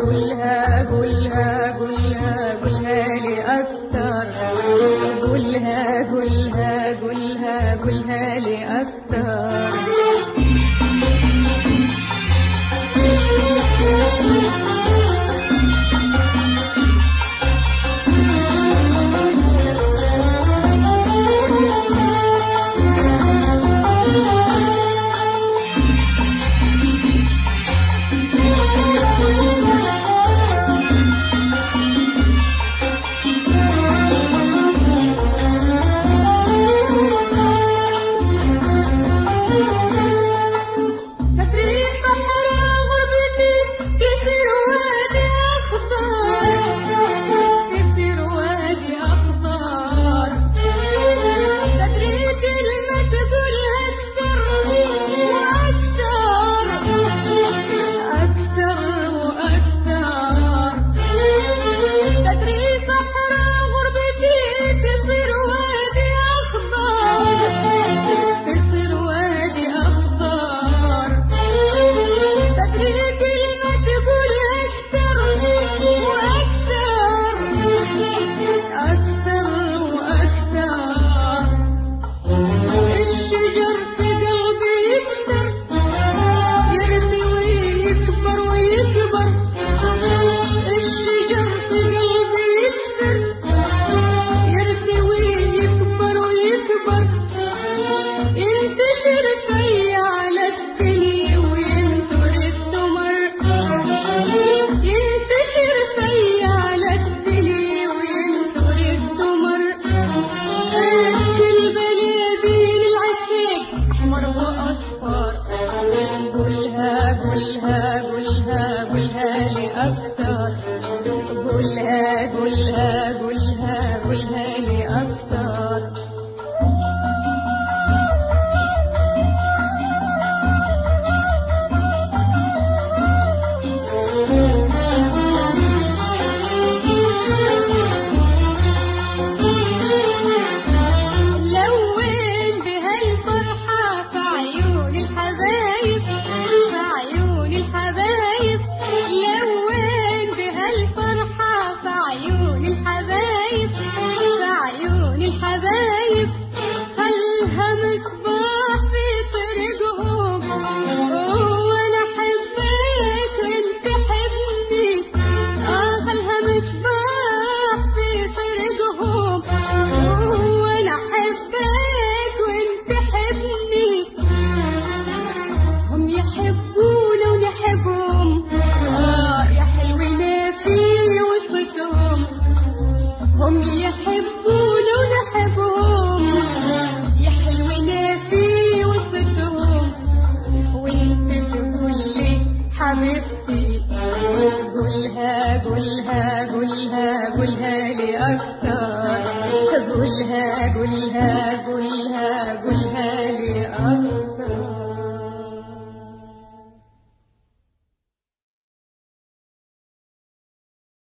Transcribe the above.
قولها قولها قولها قولها لي أكتر. قولها قولها قولها قولها لي أكتر. قولها قولها قولها لي أكتر. قولها قولها قولها قولها لي أكتر. الحبايب خلها مصباح في طريقهم، وانا احبك وانت حبني. خلها مصباح في طريقهم، وانا احبك وانت حبني. هم يحبونا ونحبهم، يا حلوين في وسطهم. هم يحبونا ونحبهم، يا حلوين في وسطهم. وانت تقولي حبيبتي، قولها قولها قولها قولها لي أكتر. قولها قولها قولها قولها لي أكتر.